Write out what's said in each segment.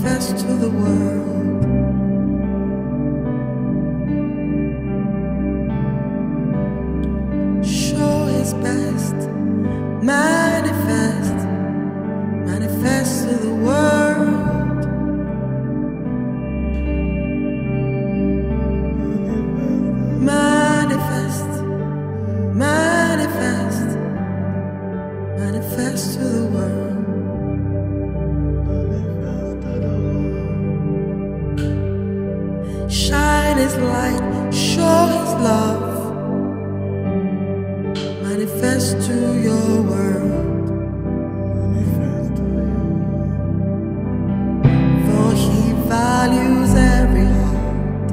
manifest to the world. Show his best, manifest, manifest to the world. Manifest, manifest, manifest to the world. Shine his light, show his love, manifest to your world. For he values every heart,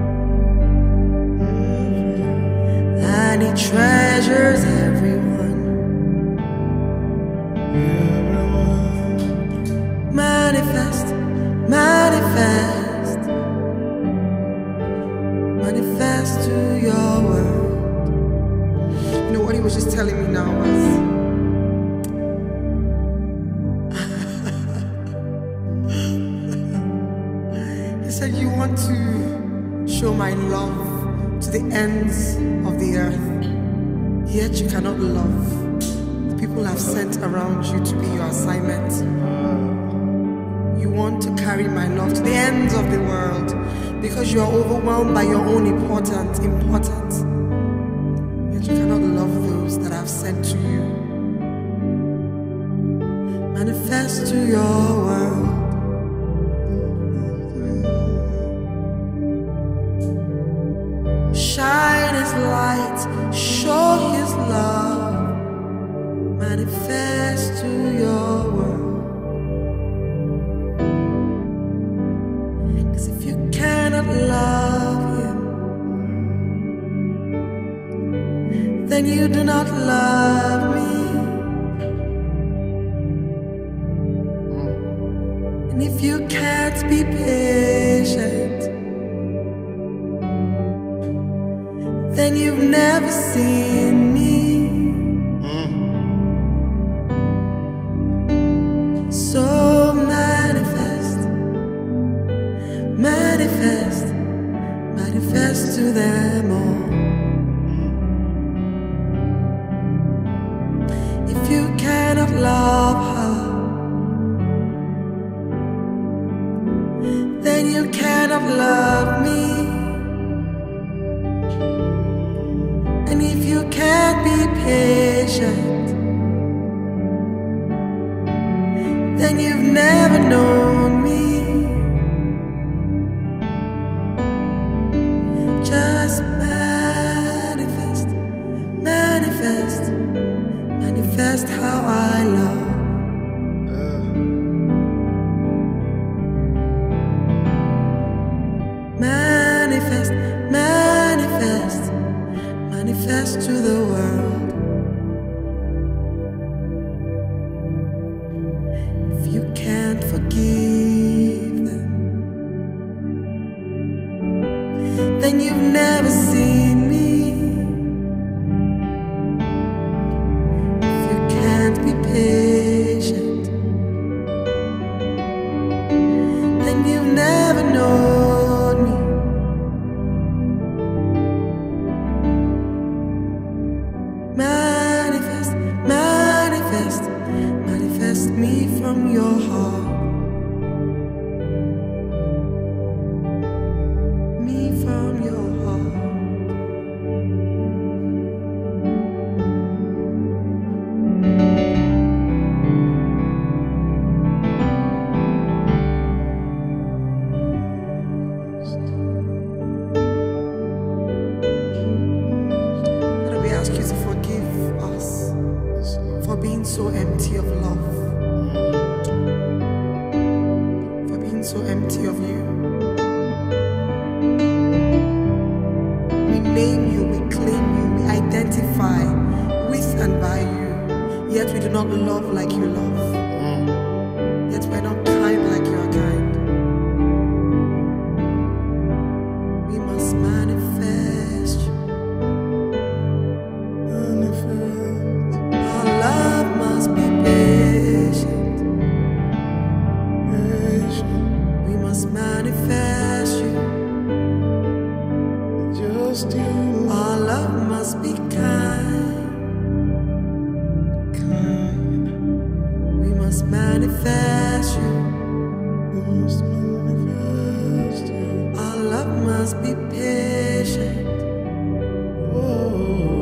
and he treasures everyone. Manifest, manifest, manifest to your world. You know what he was just telling me now was, he said, you want to show my love to the ends of the earth, yet you cannot love the people I've sent around you to be your assignment. You want to carry my love to the ends of the world because you are overwhelmed by your own importance, yet you cannot love those that I've sent to you. Manifest to your world. Shine his light, show his love, manifest to your world. Cause if you cannot love him, then you do not love me. And if you can't be patient, then you've never seen me. So manifest, manifest, manifest to them all. If you cannot love her, then you cannot love me. And if you can't be patient, then you've never known me. Just manifest, manifest, manifest how I love. Manifest, manifest, manifest to the world. If you can't forgive them, then you've never seen me. If you can't be patient, then you've never known me. Manifest, manifest, manifest me from your heart. Me from your heart. Father, we ask you to forgive us for being so empty of love, for being so empty of you. We name you, we claim you, we identify with and by you, yet we do not love like you love, yet we're not kind like you are kind. We must manifest you. Our love must be patient. manifest you. Just you. Our love must be kind. We must manifest you. We must manifest you. Our love must be patient. Oh,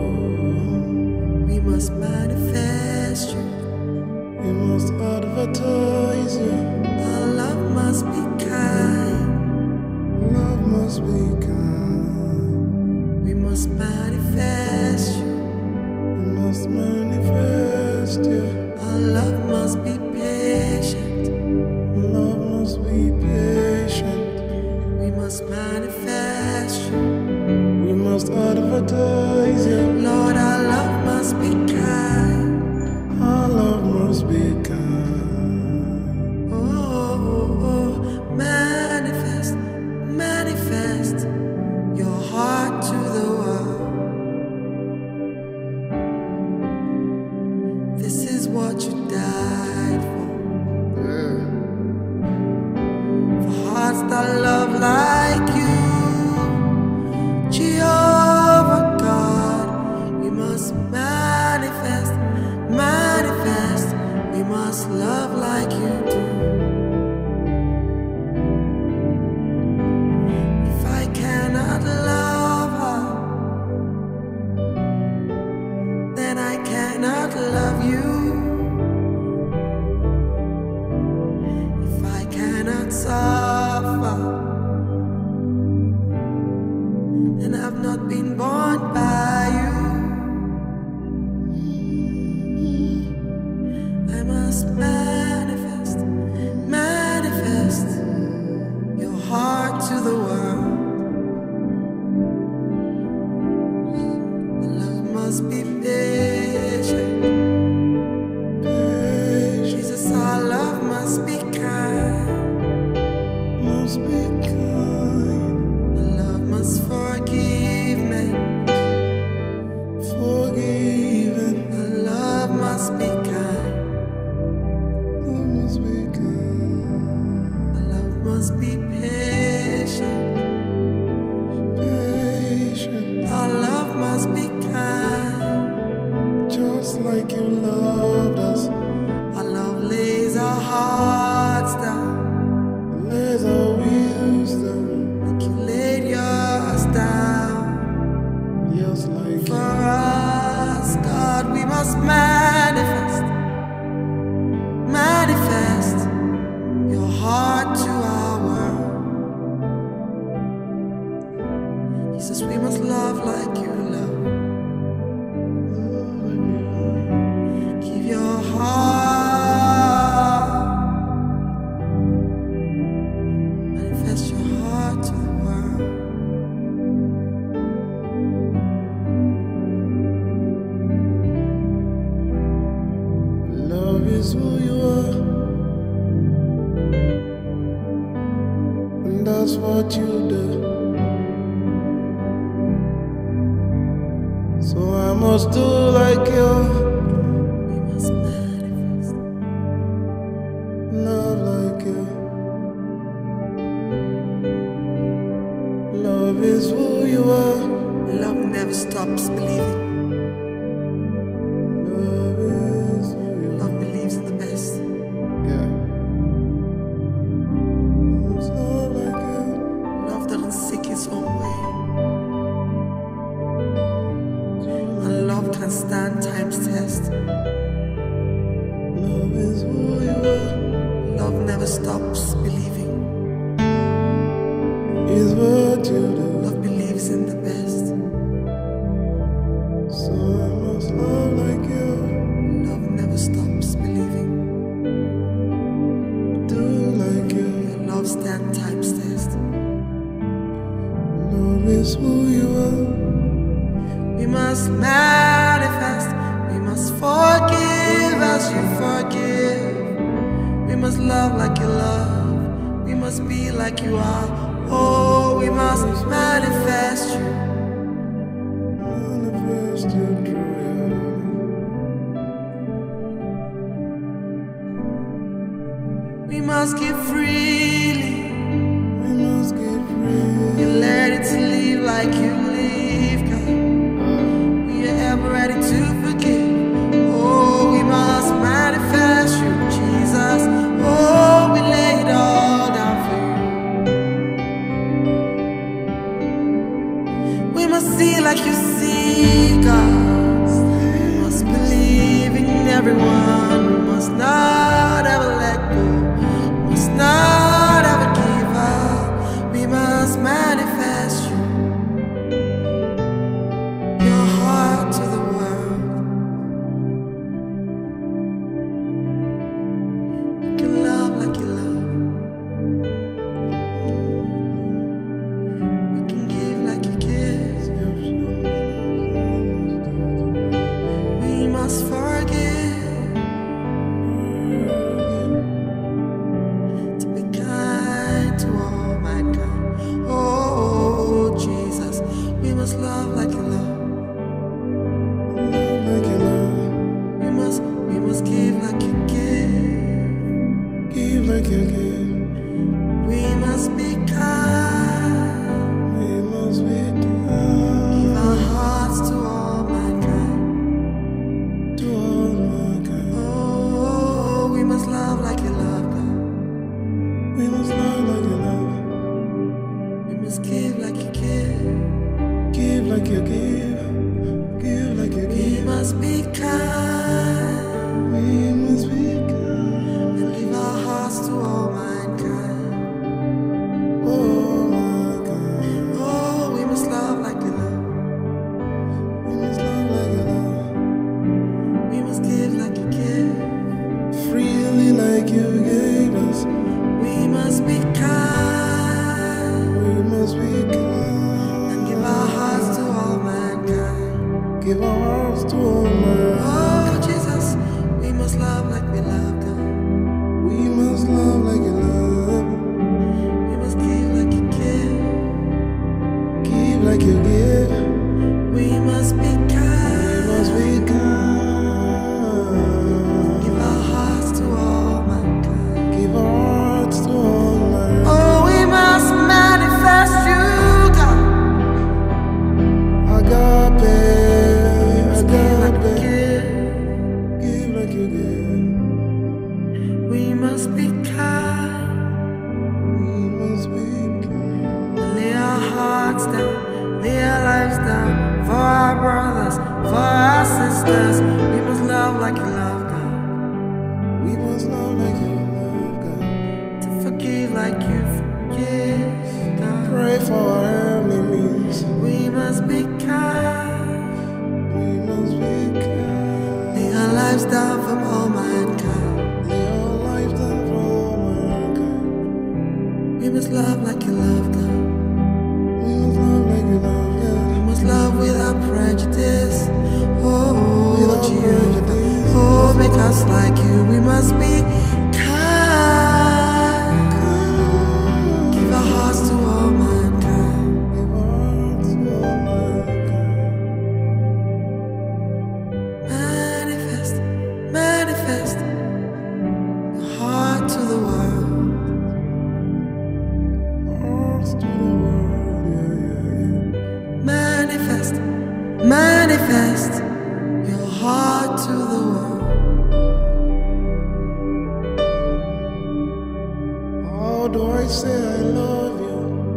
We must manifest you. we must advertise you. Our love must be kind. Love must be kind. We must manifest you. We must manifest you. Our love must be patient. Love must be patient. We must manifest you. We must advertise you. Lord, our love must be kind. Our love must be kind. Oh, manifest, manifest your heart to the world. This is what you died for. For hearts that love like you, Jehovah God. We must manifest, manifest. We must love like you do. If I cannot love her, then I cannot love you. If I cannot suffer, then I've not been born by you. I must manifest, manifest your heart to the world. Love must be patient. Jesus, our love must be kind. Must be kind. Love must forgive me. Forgiven. Love must be kind. Love must be kind. Love must be patient. Patient. Our love must be kind. Just like you loved us. Our love lays our hearts down. Lays our wheels down. Like you laid yours down. Just like For us, God, we must manifest, manifest your heart to our world. Jesus, we must love like you love. Give your heart, manifest your heart to the world. love is who you are. And that's what you do. So I must do like you. We must manifest. Love like you. Love is who you are. Love never stops believing. Love is who you are. Love believes in the best. Yeah. It's all like you. Love doesn't seek its own way. And love can stand time's test. Love is who you are. Love never stops believing. Is what you do. Love believes in the best. So I must love like you. Love never stops believing. Do like you. Your love stands time's test. Love is who you are. We must manifest. We must forgive as you forgive. We must love like you love. We must be like you are. Oh, we must manifest you. Manifest your true. We must give freely. be ready to live like you live, God. We are ever ready to forgive. Oh, we must manifest you, Jesus. Oh, we lay it all down for you. We must see like you see, God. We must believe in everyone. We must not ever let go. We must not ever give up. We must manifest you, your heart to the world. We can love like you love. We can give like you give. We must forgive, to be kind to all mankind. Oh, Jesus, we must love like you love. Like you love. We must give like you give. Give like you give. We must be kind. We must be Give kind our hearts to all mankind. to all mankind. Oh, we must love like you love, God. We must love like you love. We must give like you give. Give like you give. Give like you We give. must be kind We must be kind. and give our hearts to all mankind. Oh my God. Oh, we must love like you love. We must love like you love. We must give like you give. Freely like you gave us. We must be kind We must be kind. and give our hearts to all mankind. Give our hearts to all mankind. Oh, Jesus, we must love like we love God. We must love like you love. We must give like you give. Give like you give. We must be We kind. must be kind. Give our hearts to all mankind. Give our hearts to all mankind. Oh, we must manifest you, God. Agape, Give like you agape. give. Give like you give. We must be kind. We must be kind. Lay our hearts down, lay our lives down for our brothers, for our sisters. We must love like you love, God. We must love like you love, God. To forgive like you forgive, God. Pray for our enemies. We must be kind. We must be kind. Lay our lives down from all mankind. Lay our lives down for all mankind. We must love like you love, God. We must love like you love, We yeah. must love without prejudice. Oh, Without Jehovah. prejudice. Oh, make us like you. We must be kind. Give our hearts to all mankind. Give our hearts to all mankind. Manifest, manifest your heart to the world. Hearts to the world, yeah, yeah, yeah. Manifest, manifest your heart to the world. How do I say I love you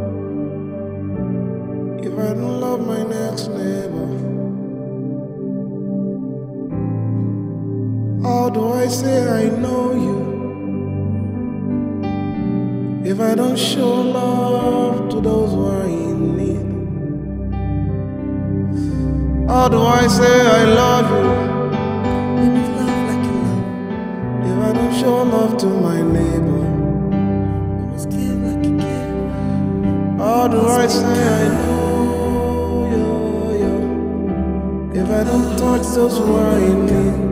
if I don't love my next neighbor? How do I say I know you if I don't show love to those who are in need? How do I say I love you We must love like you love. if I don't show love to my neighbor? We must give like you give. How do I say I know you if I don't touch those who are in need?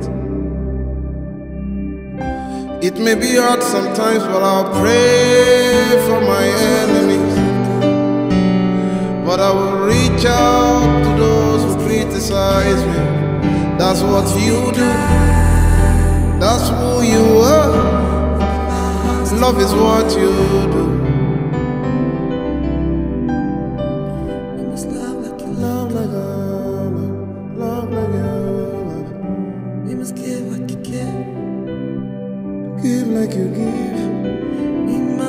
It may be hard sometimes, but I'll pray for my enemies. But I will reach out to those who criticize me. That's what you do. That's who you are. Love is what you do.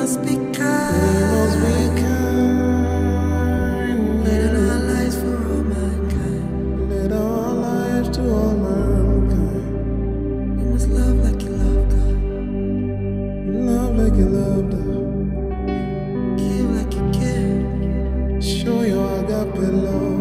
must be We must kind. be kind. Let our lives for all mankind. Let our lives to all mankind. We must love like you love God. Love like you loved us. Give like you give. Show your agape love.